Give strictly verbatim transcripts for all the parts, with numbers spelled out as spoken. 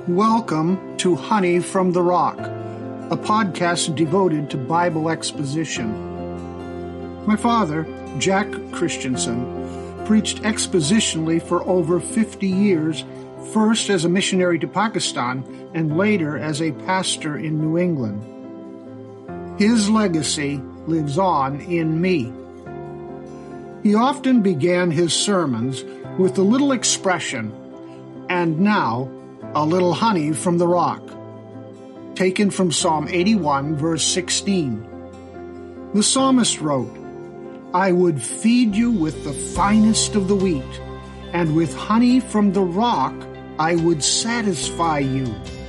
Welcome to Honey from the Rock, a podcast devoted to Bible exposition. My father, Jack Christensen, preached expositionally for over fifty years, first as a missionary to Pakistan and later as a pastor in New England. His legacy lives on in me. He often began his sermons with the little expression, "And now, a little honey from the rock," taken from Psalm eighty-one, verse sixteen. The psalmist wrote, "I would feed you with the finest of the wheat, and with honey from the rock I would satisfy you."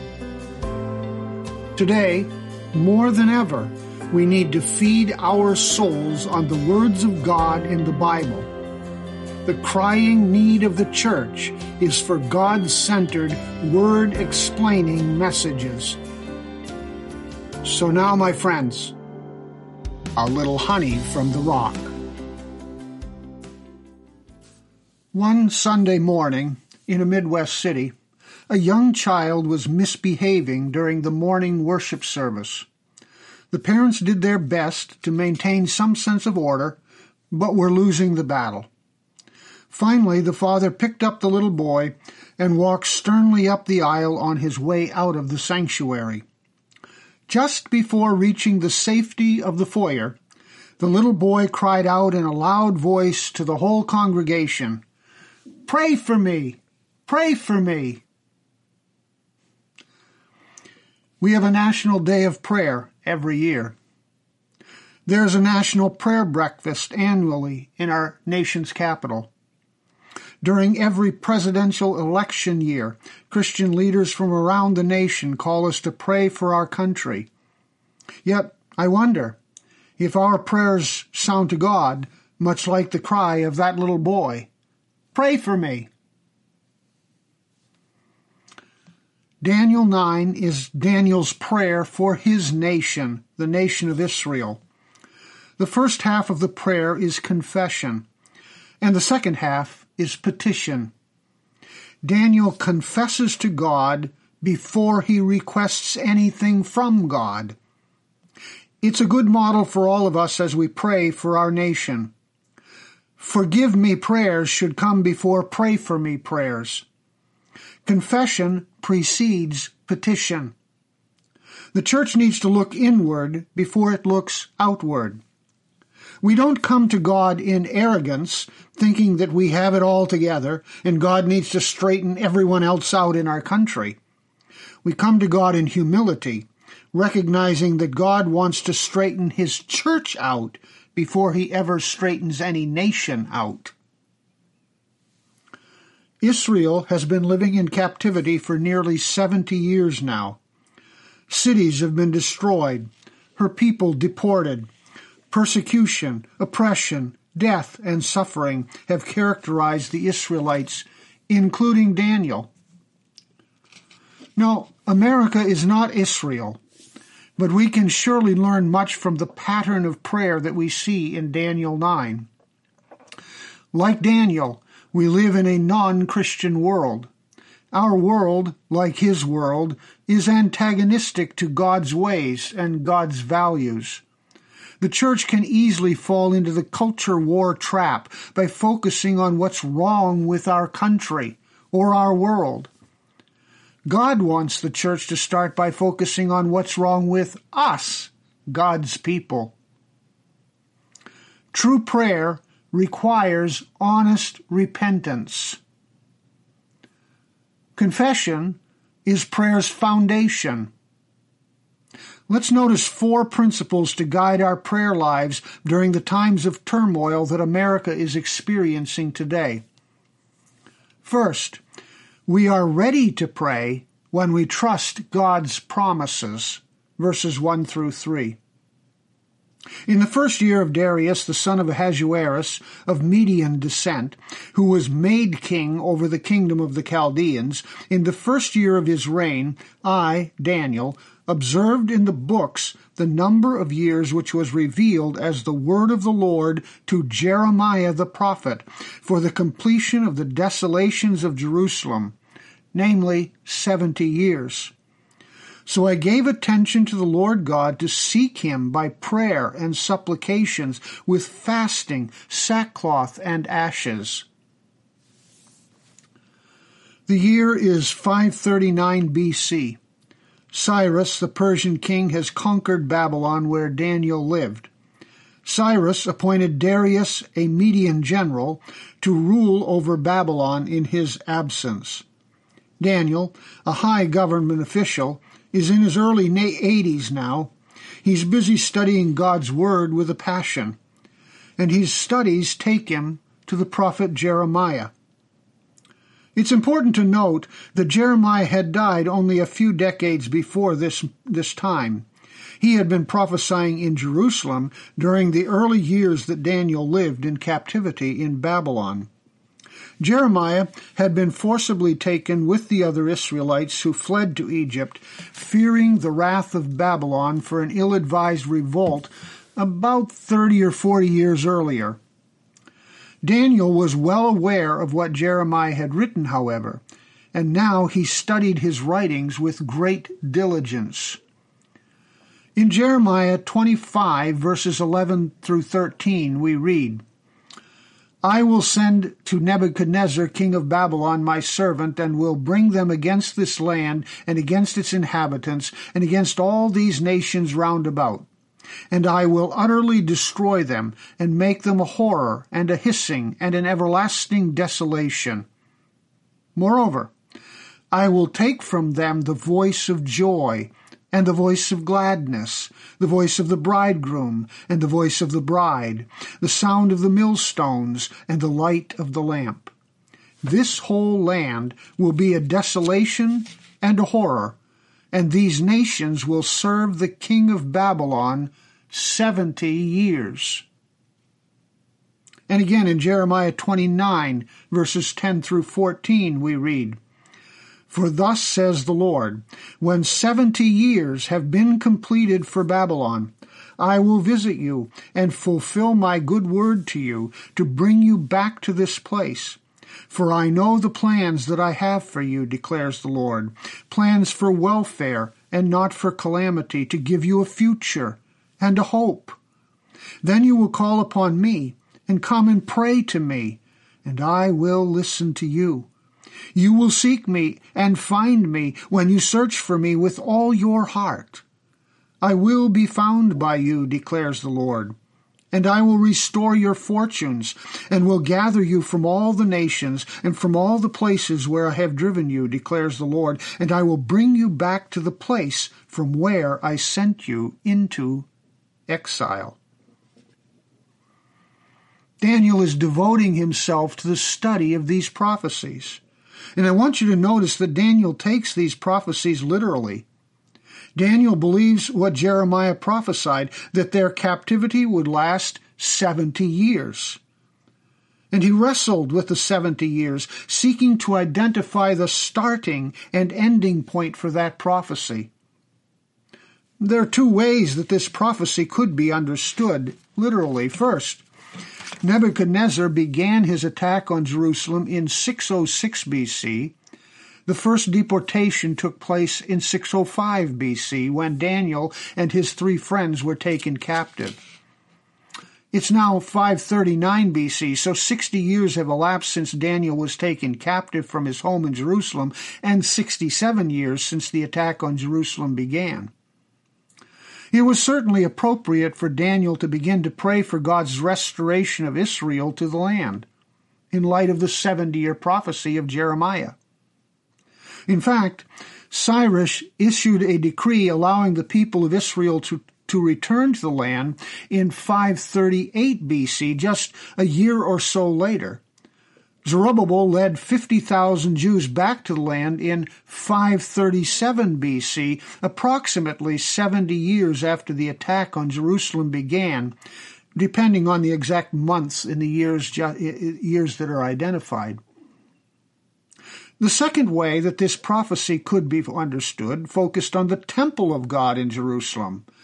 Today, more than ever, we need to feed our souls on the words of God in the Bible. The crying need of the church is for God-centered, word-explaining messages. So now, my friends, a little honey from the rock. One Sunday morning in a Midwest city, a young child was misbehaving during the morning worship service. The parents did their best to maintain some sense of order, but were losing the battle. Finally, the father picked up the little boy and walked sternly up the aisle on his way out of the sanctuary. Just before reaching the safety of the foyer, the little boy cried out in a loud voice to the whole congregation, "Pray for me! Pray for me!" We have a National Day of Prayer every year. There's a National Prayer Breakfast annually in our nation's capital. During every presidential election year, Christian leaders from around the nation call us to pray for our country. Yet, I wonder if our prayers sound to God much like the cry of that little boy, "Pray for me." Daniel nine is Daniel's prayer for his nation, the nation of Israel. The first half of the prayer is confession, and the second half is petition. Daniel confesses to God before he requests anything from God. It's a good model for all of us as we pray for our nation. Forgive me prayers should come before pray for me prayers. Confession precedes petition. The church needs to look inward before it looks outward. We don't come to God in arrogance, thinking that we have it all together and God needs to straighten everyone else out in our country. We come to God in humility, recognizing that God wants to straighten his church out before he ever straightens any nation out. Israel has been living in captivity for nearly seventy years now. Cities have been destroyed, her people deported. Persecution, oppression, death, and suffering have characterized the Israelites, including Daniel. Now, America is not Israel, but we can surely learn much from the pattern of prayer that we see in Daniel nine. Like Daniel, we live in a non-Christian world. Our world, like his world, is antagonistic to God's ways and God's values. The church can easily fall into the culture war trap by focusing on what's wrong with our country or our world. God wants the church to start by focusing on what's wrong with us, God's people. True prayer requires honest repentance. Confession is prayer's foundation. Let's notice four principles to guide our prayer lives during the times of turmoil that America is experiencing today. First, we are ready to pray when we trust God's promises, verses one through three. In the first year of Darius, the son of Ahasuerus, of Median descent, who was made king over the kingdom of the Chaldeans, in the first year of his reign, I, Daniel, observed in the books the number of years which was revealed as the word of the Lord to Jeremiah the prophet, for the completion of the desolations of Jerusalem, namely seventy years. So I gave attention to the Lord God to seek him by prayer and supplications with fasting, sackcloth, and ashes. The year is five thirty-nine B C. Cyrus, the Persian king, has conquered Babylon where Daniel lived. Cyrus appointed Darius, a Median general, to rule over Babylon in his absence. Daniel, a high government official, is in his early eighties now. He's busy studying God's Word with a passion, and his studies take him to the prophet Jeremiah. It's important to note that Jeremiah had died only a few decades before this, this time. He had been prophesying in Jerusalem during the early years that Daniel lived in captivity in Babylon. Jeremiah had been forcibly taken with the other Israelites who fled to Egypt, fearing the wrath of Babylon for an ill-advised revolt about thirty or forty years earlier. Daniel was well aware of what Jeremiah had written, however, and now he studied his writings with great diligence. In Jeremiah twenty-five, verses eleven through thirteen, we read, I will send to Nebuchadnezzar, king of Babylon, my servant, and will bring them against this land and against its inhabitants and against all these nations round about. And I will utterly destroy them and make them a horror and a hissing and an everlasting desolation. Moreover, I will take from them the voice of joy and the voice of gladness, the voice of the bridegroom and the voice of the bride, the sound of the millstones and the light of the lamp. This whole land will be a desolation and a horror, and these nations will serve the king of Babylon seventy years. And again in Jeremiah twenty-nine, verses ten through fourteen, we read, For thus says the Lord, when seventy years have been completed for Babylon, I will visit you and fulfill my good word to you, to bring you back to this place. For I know the plans that I have for you, declares the Lord, plans for welfare and not for calamity, to give you a future and a hope. Then you will call upon me and come and pray to me, and I will listen to you. You will seek me and find me when you search for me with all your heart. I will be found by you, declares the Lord. And I will restore your fortunes, and will gather you from all the nations and from all the places where I have driven you, declares the Lord, and I will bring you back to the place from where I sent you into exile. Daniel is devoting himself to the study of these prophecies. And I want you to notice that Daniel takes these prophecies literally. Daniel believes what Jeremiah prophesied, that their captivity would last seventy years. And he wrestled with the seventy years, seeking to identify the starting and ending point for that prophecy. There are two ways that this prophecy could be understood literally. First, Nebuchadnezzar began his attack on Jerusalem in six oh six B C. The first deportation took place in six oh five B C, when Daniel and his three friends were taken captive. It's now five thirty-nine B C, so sixty years have elapsed since Daniel was taken captive from his home in Jerusalem, and sixty-seven years since the attack on Jerusalem began. It was certainly appropriate for Daniel to begin to pray for God's restoration of Israel to the land, in light of the seventy-year prophecy of Jeremiah. In fact, Cyrus issued a decree allowing the people of Israel to, to return to the land in five thirty-eight B C, just a year or so later. Zerubbabel led fifty thousand Jews back to the land in five thirty-seven B C, approximately seventy years after the attack on Jerusalem began, depending on the exact months in the years, years that are identified. The second way that this prophecy could be understood focused on the temple of God in Jerusalem.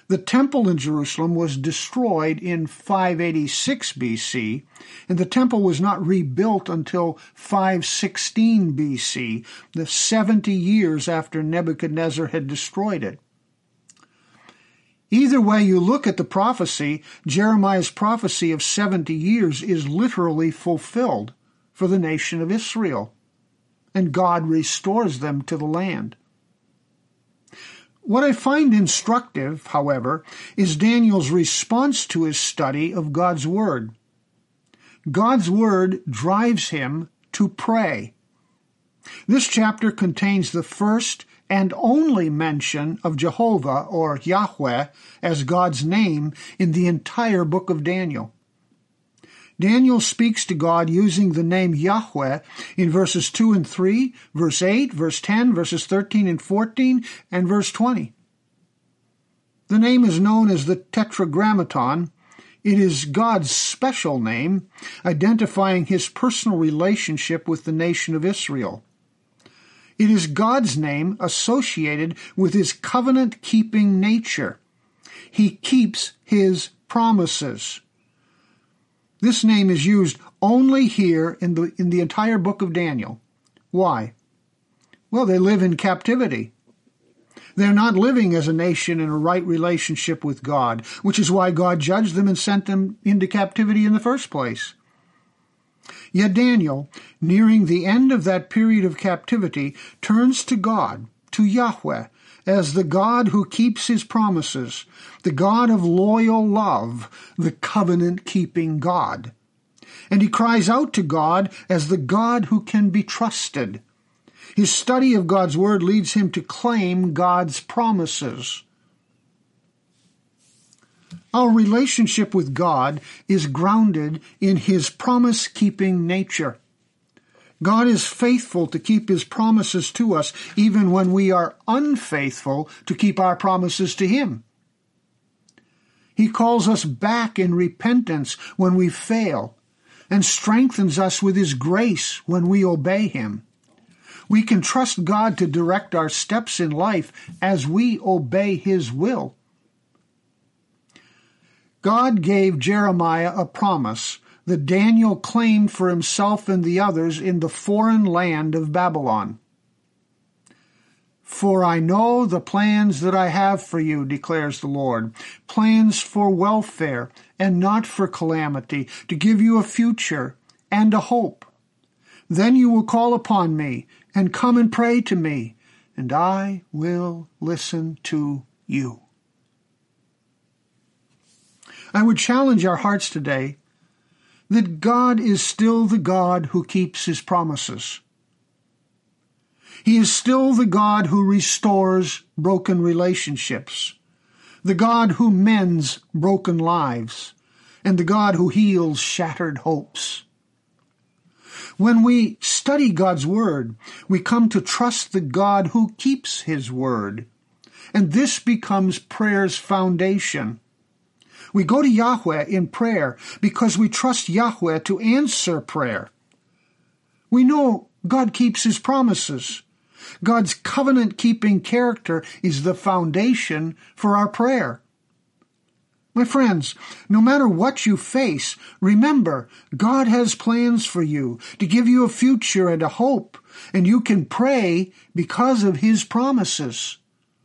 The temple in Jerusalem was destroyed in five eighty-six B C, and the temple was not rebuilt until five sixteen B C, the seventy years after Nebuchadnezzar had destroyed it. Either way you look at the prophecy, Jeremiah's prophecy of seventy years is literally fulfilled for the nation of Israel, and God restores them to the land. What I find instructive, however, is Daniel's response to his study of God's Word. God's Word drives him to pray. This chapter contains the first and only mention of Jehovah, or Yahweh, as God's name in the entire book of Daniel. Daniel speaks to God using the name Yahweh in verses two and three, verse eight, verse ten, verses thirteen and fourteen, and verse twenty. The name is known as the Tetragrammaton. It is God's special name, identifying his personal relationship with the nation of Israel. It is God's name associated with his covenant-keeping nature. He keeps his promises. This name is used only here in the, in the entire book of Daniel. Why? Well, they live in captivity. They're not living as a nation in a right relationship with God, which is why God judged them and sent them into captivity in the first place. Yet Daniel, nearing the end of that period of captivity, turns to God, to Yahweh, as the God who keeps his promises, the God of loyal love, the covenant-keeping God. And he cries out to God as the God who can be trusted. His study of God's Word leads him to claim God's promises. Our relationship with God is grounded in his promise-keeping nature. God is faithful to keep his promises to us, even when we are unfaithful to keep our promises to him. He calls us back in repentance when we fail, and strengthens us with his grace when we obey him. We can trust God to direct our steps in life as we obey his will. God gave Jeremiah a promise that Daniel claimed for himself and the others in the foreign land of Babylon. For I know the plans that I have for you, declares the Lord, plans for welfare and not for calamity, to give you a future and a hope. Then you will call upon me and come and pray to me, and I will listen to you. I would challenge our hearts today that God is still the God who keeps his promises. He is still the God who restores broken relationships, the God who mends broken lives, and the God who heals shattered hopes. When we study God's Word, we come to trust the God who keeps his word, and this becomes prayer's foundation. We go to Yahweh in prayer because we trust Yahweh to answer prayer. We know God keeps his promises. God's covenant-keeping character is the foundation for our prayer. My friends, no matter what you face, remember, God has plans for you to give you a future and a hope, and you can pray because of his promises.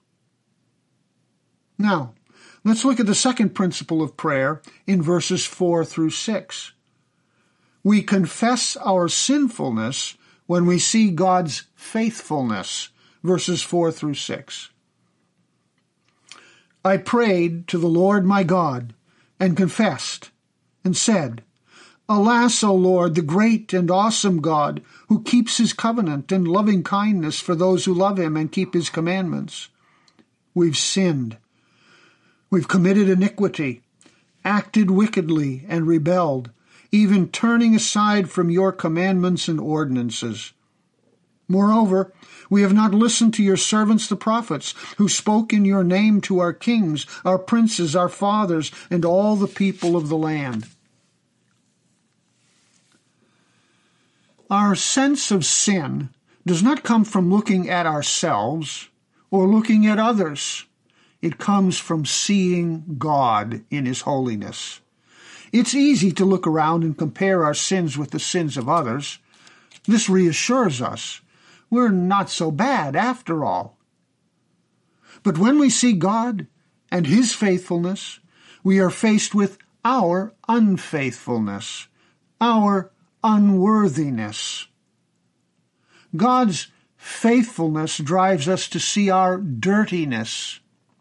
Now, let's look at the second principle of prayer in verses four through six. We confess our sinfulness when we see God's faithfulness, verses four through six. I prayed to the Lord my God, and confessed, and said, Alas, O Lord, the great and awesome God, who keeps his covenant and loving kindness for those who love him and keep his commandments. We've sinned. We've committed iniquity, acted wickedly, and rebelled, even turning aside from your commandments and ordinances. Moreover, we have not listened to your servants the prophets, who spoke in your name to our kings, our princes, our fathers, and all the people of the land. Our sense of sin does not come from looking at ourselves or looking at others. It comes from seeing God in his holiness. It's easy to look around and compare our sins with the sins of others. This reassures us. We're not so bad after all. But when we see God and his faithfulness, we are faced with our unfaithfulness, our unworthiness. God's faithfulness drives us to see our dirtiness.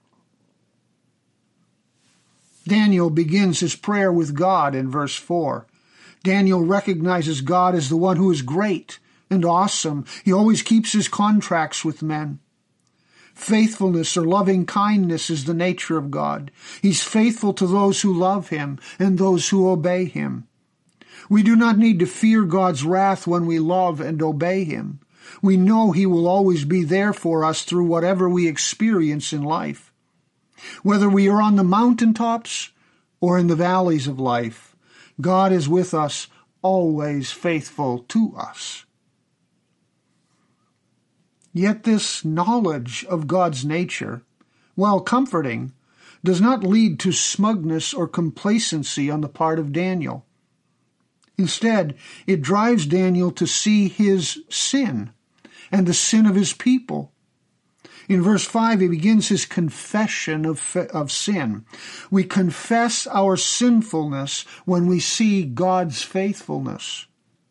Daniel begins his prayer with God in verse four. Daniel recognizes God as the one who is great and awesome. He always keeps his contracts with men. Faithfulness or loving kindness is the nature of God. He's faithful to those who love him and those who obey him. We do not need to fear God's wrath when we love and obey him. We know he will always be there for us through whatever we experience in life. Whether we are on the mountaintops or in the valleys of life, God is with us, always faithful to us. Yet this knowledge of God's nature, while comforting, does not lead to smugness or complacency on the part of Daniel. Instead, it drives Daniel to see his sin and the sin of his people. In verse five, he begins his confession of, of sin. We confess our sinfulness when we see God's faithfulness.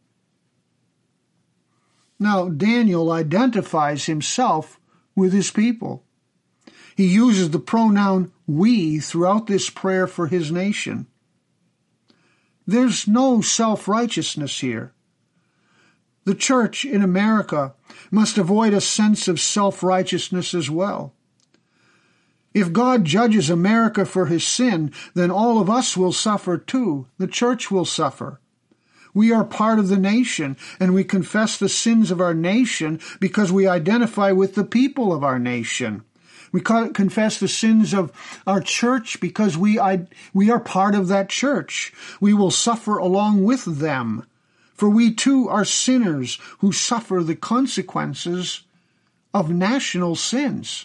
Now, Daniel identifies himself with his people. He uses the pronoun we throughout this prayer for his nation. There's no self-righteousness here. The church in America must avoid a sense of self-righteousness as well. If God judges America for his sin, then all of us will suffer too. The church will suffer. We are part of the nation, and we confess the sins of our nation because we identify with the people of our nation. We confess the sins of our church because we, we are part of that church. We will suffer along with them. For we too are sinners who suffer the consequences of national sins.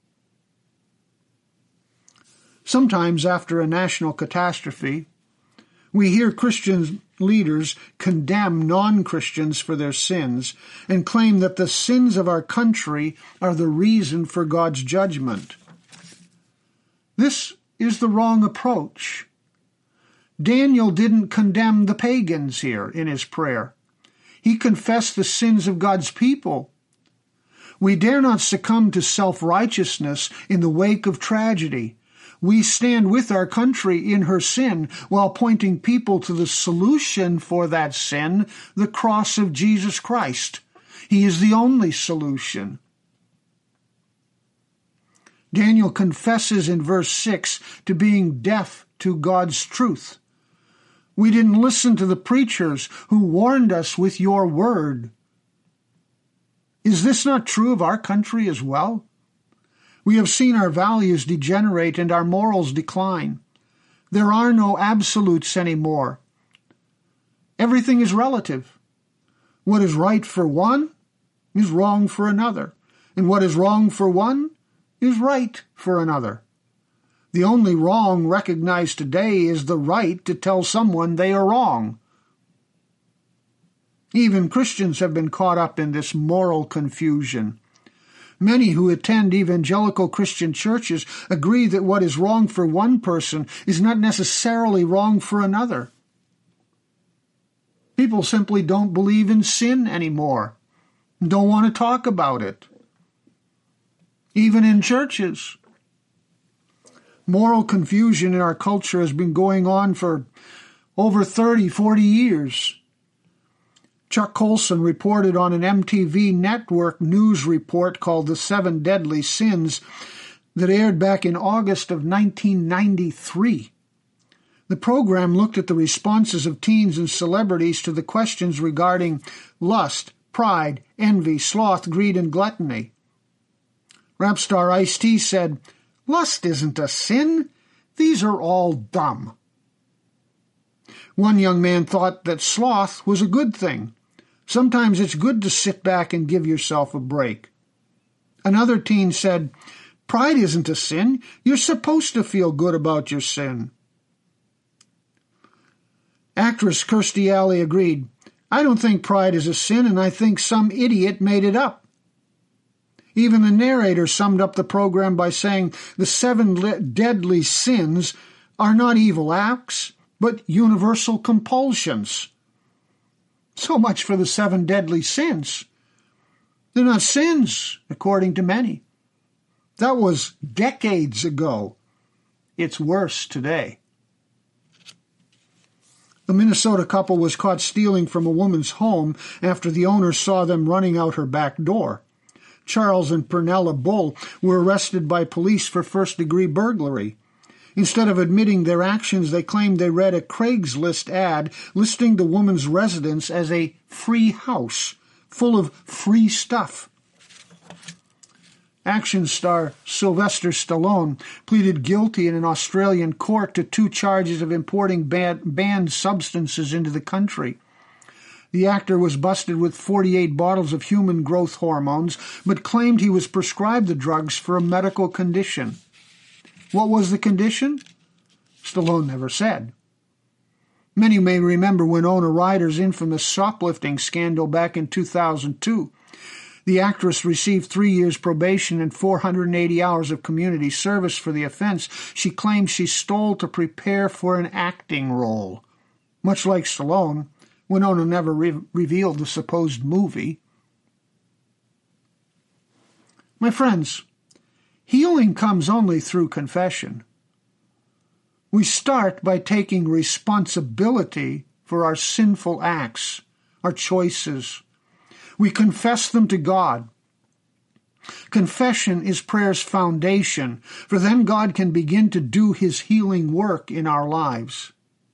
Sometimes after a national catastrophe, we hear Christian leaders condemn non-Christians for their sins and claim that the sins of our country are the reason for God's judgment. This is the wrong approach. Daniel didn't condemn the pagans here in his prayer. He confessed the sins of God's people. We dare not succumb to self-righteousness in the wake of tragedy. We stand with our country in her sin while pointing people to the solution for that sin, the cross of Jesus Christ. He is the only solution. Daniel confesses in verse six to being deaf to God's truth. We didn't listen to the preachers who warned us with your word. Is this not true of our country as well? We have seen our values degenerate and our morals decline. There are no absolutes anymore. Everything is relative. What is right for one is wrong for another, and what is wrong for one is right for another. The only wrong recognized today is the right to tell someone they are wrong. Even Christians have been caught up in this moral confusion. Many who attend evangelical Christian churches agree that what is wrong for one person is not necessarily wrong for another. People simply don't believe in sin anymore and don't want to talk about it. Even in churches. Moral confusion in our culture has been going on for over thirty, forty years. Chuck Colson reported on an M T V network news report called The Seven Deadly Sins that aired back in August of nineteen ninety-three. The program looked at the responses of teens and celebrities to the questions regarding lust, pride, envy, sloth, greed, and gluttony. Rap star Ice-T said, "Lust isn't a sin. These are all dumb." One young man thought that sloth was a good thing. Sometimes it's good to sit back and give yourself a break. Another teen said, Pride isn't a sin. You're supposed to feel good about your sin. Actress Kirstie Alley agreed, I don't think pride is a sin, and I think some idiot made it up. Even the narrator summed up the program by saying the seven deadly sins are not evil acts, but universal compulsions. So much for the seven deadly sins. They're not sins, according to many. That was decades ago. It's worse today. The Minnesota couple was caught stealing from a woman's home after the owner saw them running out her back door. Charles and Pernella Bull were arrested by police for first-degree burglary. Instead of admitting their actions, they claimed they read a Craigslist ad listing the woman's residence as a free house full of free stuff. Action star Sylvester Stallone pleaded guilty in an Australian court to two charges of importing bad, banned substances into the country. The actor was busted with forty-eight bottles of human growth hormones, but claimed he was prescribed the drugs for a medical condition. What was the condition? Stallone never said. Many may remember Winona Ryder's infamous shoplifting scandal back in two thousand two. The actress received three years probation and four hundred eighty hours of community service for the offense. She claimed she stole to prepare for an acting role. Much like Stallone, Winona never re- revealed the supposed movie. My friends, healing comes only through confession. We start by taking responsibility for our sinful acts, our choices. We confess them to God. Confession is prayer's foundation, for then God can begin to do his healing work in our lives.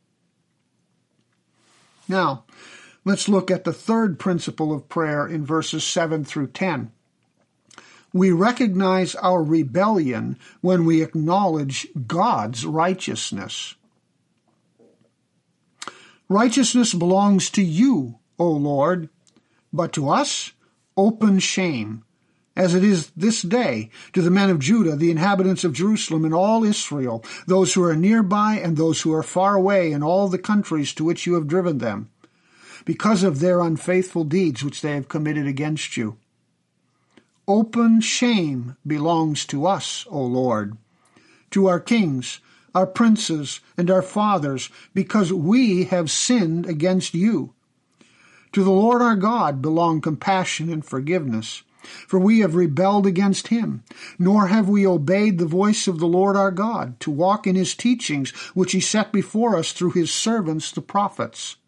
Now, let's look at the third principle of prayer in verses seven through ten. We recognize our rebellion when we acknowledge God's righteousness. Righteousness belongs to you, O Lord, but to us, open shame, as it is this day to the men of Judah, the inhabitants of Jerusalem, and all Israel, those who are nearby and those who are far away, in all the countries to which you have driven them, because of their unfaithful deeds which they have committed against you. Open shame belongs to us, O Lord, to our kings, our princes, and our fathers, because we have sinned against you. To the Lord our God belong compassion and forgiveness, for we have rebelled against him, nor have we obeyed the voice of the Lord our God, to walk in his teachings, which he set before us through his servants the prophets.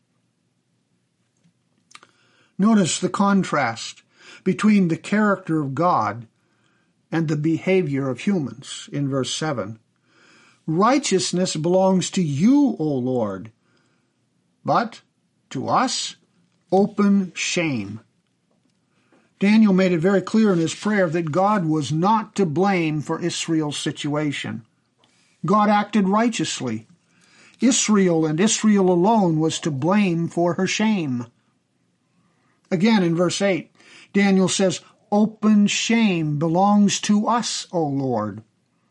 Notice the contrast between the character of God and the behavior of humans in verse seven. Righteousness belongs to you, O Lord, but to us, open shame. Daniel made it very clear in his prayer that God was not to blame for Israel's situation. God acted righteously. Israel and Israel alone was to blame for her shame. Again in verse eight, Daniel says, open shame belongs to us, O Lord.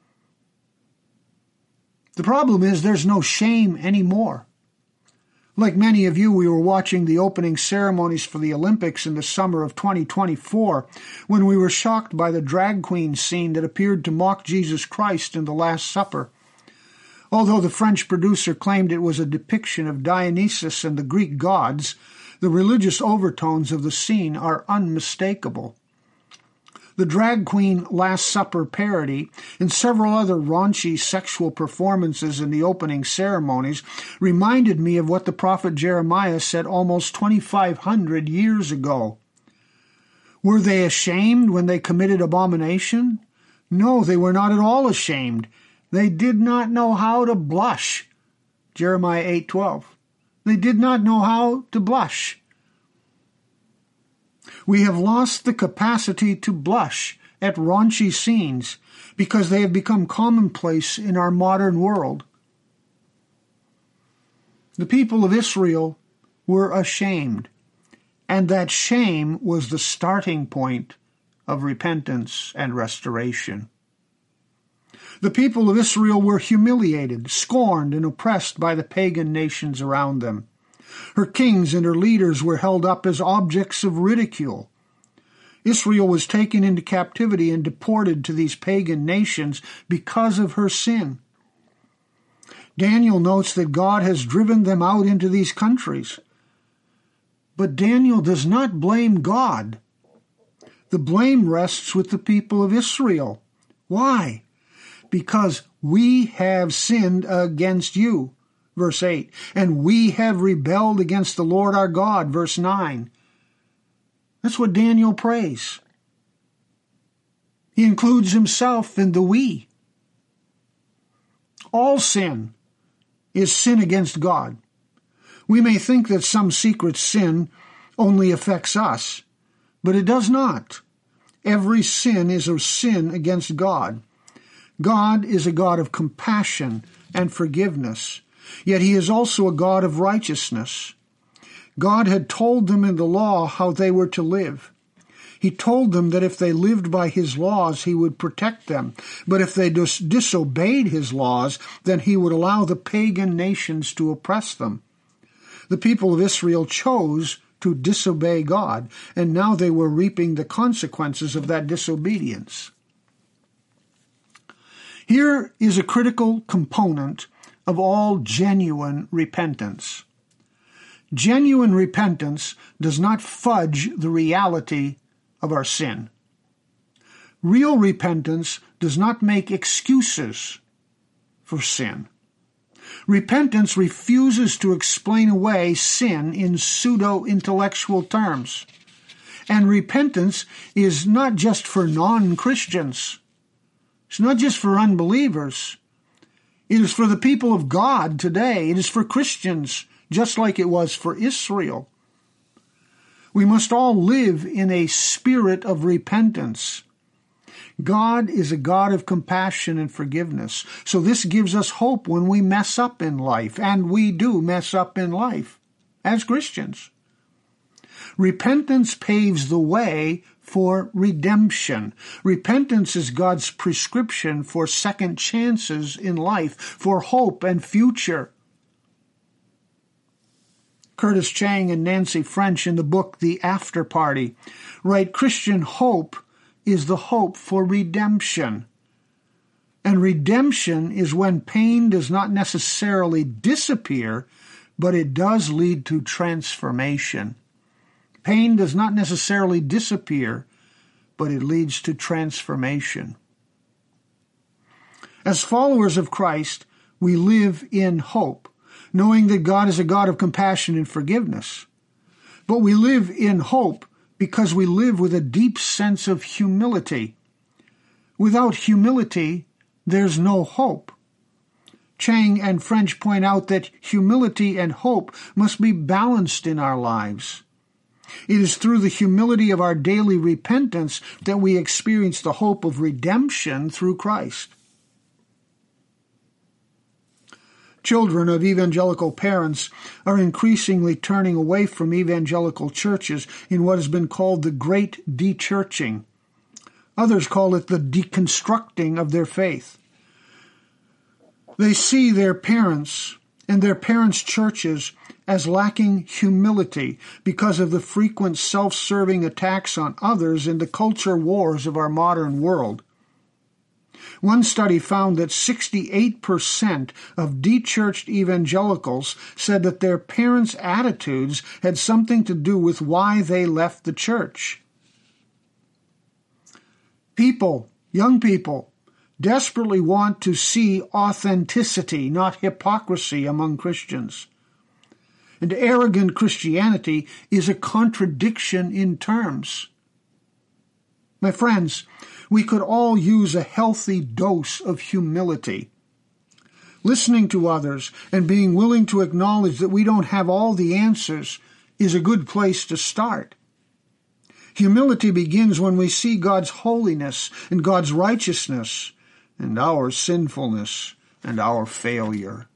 The problem is there's no shame anymore. Like many of you, we were watching the opening ceremonies for the Olympics in the summer of twenty twenty-four when we were shocked by the drag queen scene that appeared to mock Jesus Christ in the Last Supper. Although the French producer claimed it was a depiction of Dionysus and the Greek gods, the religious overtones of the scene are unmistakable. The drag queen Last Supper parody and several other raunchy sexual performances in the opening ceremonies reminded me of what the prophet Jeremiah said almost twenty-five hundred years ago. Were they ashamed when they committed abomination? No, they were not at all ashamed. They did not know how to blush. Jeremiah eight twelve. They did not know how to blush. We have lost the capacity to blush at raunchy scenes because they have become commonplace in our modern world. The people of Israel were ashamed, and that shame was the starting point of repentance and restoration. The people of Israel were humiliated, scorned, and oppressed by the pagan nations around them. Her kings and her leaders were held up as objects of ridicule. Israel was taken into captivity and deported to these pagan nations because of her sin. Daniel notes that God has driven them out into these countries. But Daniel does not blame God. The blame rests with the people of Israel. Why? Because we have sinned against you, verse eight, and we have rebelled against the Lord our God, verse nine. That's what Daniel prays. He includes himself in the we. All sin is sin against God. We may think that some secret sin only affects us, but it does not. Every sin is a sin against God. God is a God of compassion and forgiveness, yet he is also a God of righteousness. God had told them in the law how they were to live. He told them that if they lived by his laws, he would protect them. But if they dis- disobeyed his laws, then he would allow the pagan nations to oppress them. The people of Israel chose to disobey God, and now they were reaping the consequences of that disobedience. Here is a critical component of all genuine repentance. Genuine repentance does not fudge the reality of our sin. Real repentance does not make excuses for sin. Repentance refuses to explain away sin in pseudo-intellectual terms. And repentance is not just for non-Christians. It's not just for unbelievers. It is for the people of God today. It is for Christians, just like it was for Israel. We must all live in a spirit of repentance. God is a God of compassion and forgiveness. So this gives us hope when we mess up in life, and we do mess up in life as Christians. Repentance paves the way for redemption. Repentance is God's prescription for second chances in life, for hope and future. Curtis Chang and Nancy French in the book The After Party write, Christian hope is the hope for redemption. And redemption is when pain does not necessarily disappear, but it does lead to transformation. Pain does not necessarily disappear, but it leads to transformation. As followers of Christ, we live in hope, knowing that God is a God of compassion and forgiveness. But we live in hope because we live with a deep sense of humility. Without humility, there's no hope. Chang and French point out that humility and hope must be balanced in our lives. It is through the humility of our daily repentance that we experience the hope of redemption through Christ. Children of evangelical parents are increasingly turning away from evangelical churches in what has been called the great de-churching. Others call it the deconstructing of their faith. They see their parents and their parents' churches as lacking humility because of the frequent self-serving attacks on others in the culture wars of our modern world. One study found that sixty-eight percent of de-churched evangelicals said that their parents' attitudes had something to do with why they left the church. People, young people, desperately want to see authenticity, not hypocrisy, among Christians. And arrogant Christianity is a contradiction in terms. My friends, we could all use a healthy dose of humility. Listening to others and being willing to acknowledge that we don't have all the answers is a good place to start. Humility begins when we see God's holiness and God's righteousness and our sinfulness and our failure.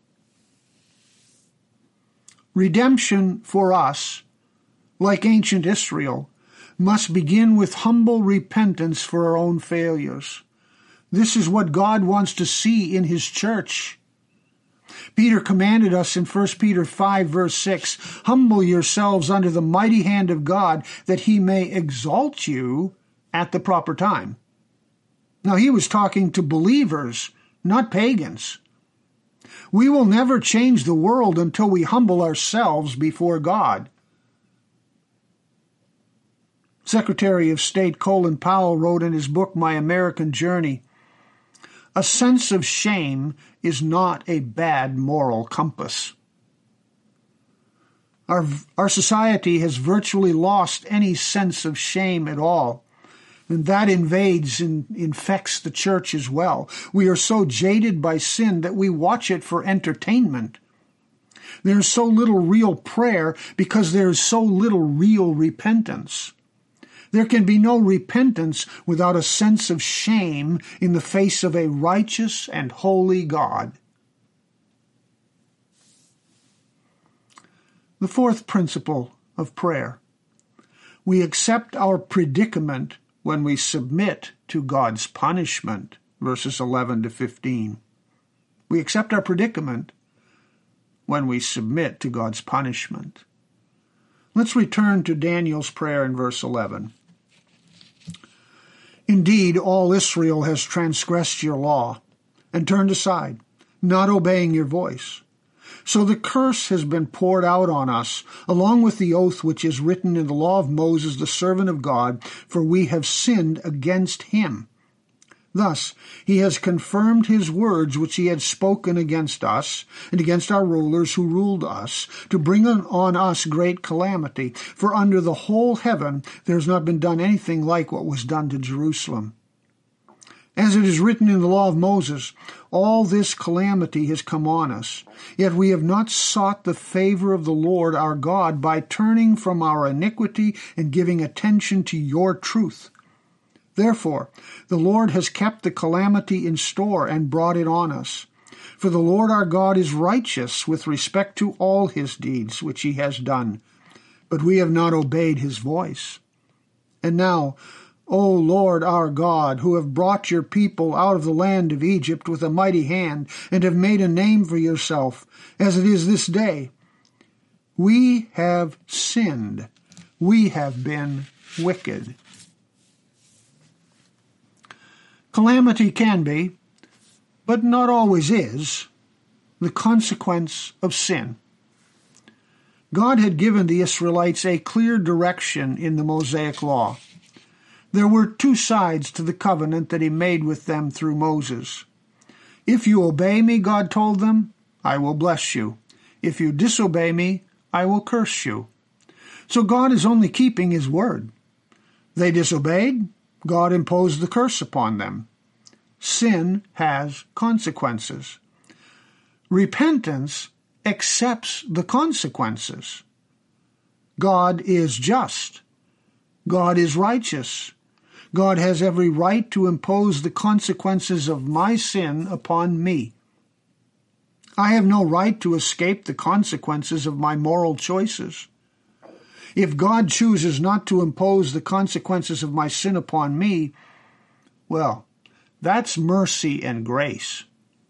Redemption for us, like ancient Israel, must begin with humble repentance for our own failures. This is what God wants to see in his church. Peter commanded us in First Peter five, verse six, "Humble yourselves under the mighty hand of God, that he may exalt you at the proper time." Now, he was talking to believers, not pagans. We will never change the world until we humble ourselves before God. Secretary of State Colin Powell wrote in his book, My American Journey, "A sense of shame is not a bad moral compass." Our, our society has virtually lost any sense of shame at all, and that invades and infects the church as well. We are so jaded by sin that we watch it for entertainment. There is so little real prayer because there is so little real repentance. There can be no repentance without a sense of shame in the face of a righteous and holy God. The fourth principle of prayer. We accept our predicament when we submit to God's punishment, verses eleven to fifteen. We accept our predicament when we submit to God's punishment. Let's return to Daniel's prayer in verse eleven. "Indeed, all Israel has transgressed your law and turned aside, not obeying your voice. So the curse has been poured out on us, along with the oath which is written in the law of Moses, the servant of God, for we have sinned against him. Thus he has confirmed his words which he had spoken against us and against our rulers who ruled us, to bring on us great calamity. For under the whole heaven there has not been done anything like what was done to Jerusalem. As it is written in the law of Moses, all this calamity has come on us. Yet we have not sought the favor of the Lord our God by turning from our iniquity and giving attention to your truth. Therefore, the Lord has kept the calamity in store and brought it on us. For the Lord our God is righteous with respect to all his deeds which he has done, but we have not obeyed his voice. And now, O Lord our God, who have brought your people out of the land of Egypt with a mighty hand, and have made a name for yourself, as it is this day, we have sinned, we have been wicked." Calamity can be, but not always is, the consequence of sin. God had given the Israelites a clear direction in the Mosaic Law. There were two sides to the covenant that he made with them through Moses. "If you obey me," God told them, "I will bless you. If you disobey me, I will curse you." So God is only keeping his word. They disobeyed, God imposed the curse upon them. Sin has consequences. Repentance accepts the consequences. God is just. God is righteous. God has every right to impose the consequences of my sin upon me. I have no right to escape the consequences of my moral choices. If God chooses not to impose the consequences of my sin upon me, well, that's mercy and grace.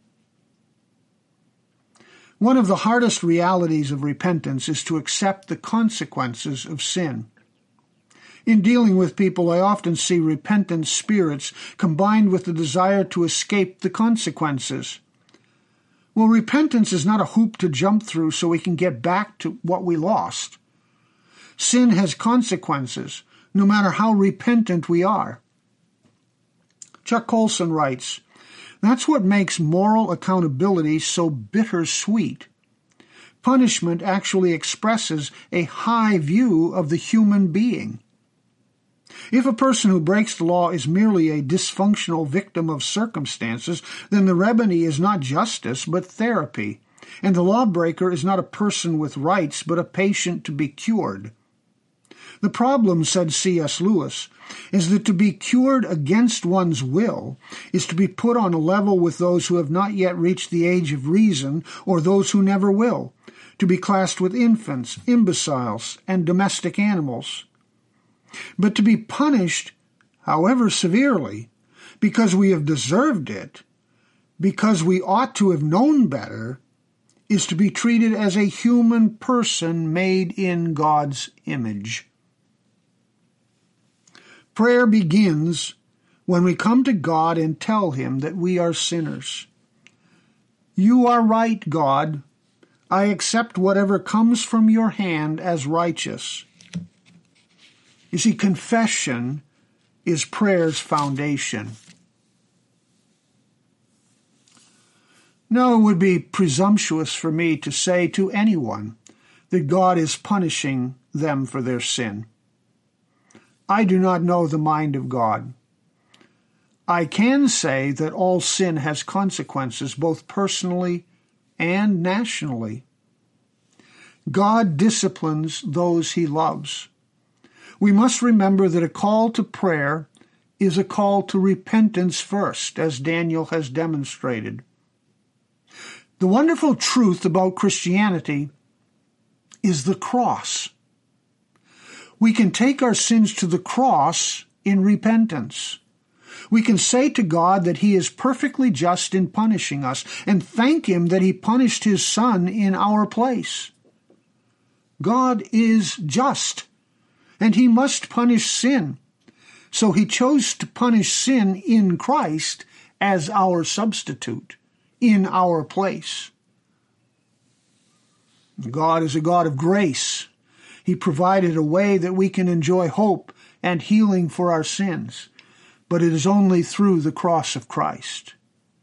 One of the hardest realities of repentance is to accept the consequences of sin. In dealing with people, I often see repentant spirits combined with the desire to escape the consequences. Well, repentance is not a hoop to jump through so we can get back to what we lost. Sin has consequences, no matter how repentant we are. Chuck Colson writes, "That's what makes moral accountability so bittersweet. Punishment actually expresses a high view of the human being. If a person who breaks the law is merely a dysfunctional victim of circumstances, then the remedy is not justice, but therapy, and the lawbreaker is not a person with rights, but a patient to be cured. The problem, said C S Lewis, is that to be cured against one's will is to be put on a level with those who have not yet reached the age of reason or those who never will, to be classed with infants, imbeciles, and domestic animals. But to be punished, however severely, because we have deserved it, because we ought to have known better, is to be treated as a human person made in God's image. Prayer begins when we come to God and tell him that we are sinners. You are right, God. I accept whatever comes from your hand as righteous. You see, confession is prayer's foundation. No, it would be presumptuous for me to say to anyone that God is punishing them for their sin. I do not know the mind of God. I can say that all sin has consequences, both personally and nationally. God disciplines those he loves. We must remember that a call to prayer is a call to repentance first, as Daniel has demonstrated. The wonderful truth about Christianity is the cross. We can take our sins to the cross in repentance. We can say to God that he is perfectly just in punishing us and thank him that he punished his Son in our place. God is just, and he must punish sin. So he chose to punish sin in Christ as our substitute, in our place. God is a God of grace. He provided a way that we can enjoy hope and healing for our sins, but it is only through the cross of Christ.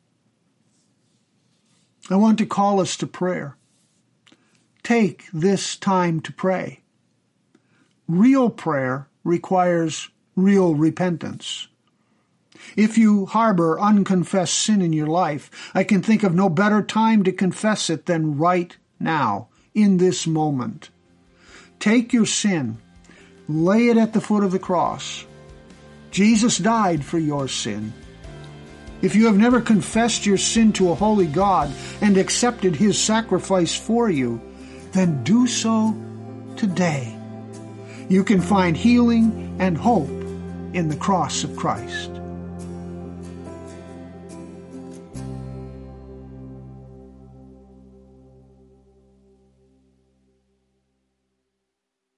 I want to call us to prayer. Take this time to pray. Real prayer requires real repentance. If you harbor unconfessed sin in your life, I can think of no better time to confess it than right now, in this moment. Take your sin, lay it at the foot of the cross. Jesus died for your sin. If you have never confessed your sin to a holy God and accepted his sacrifice for you, then do so today. You can find healing and hope in the cross of Christ.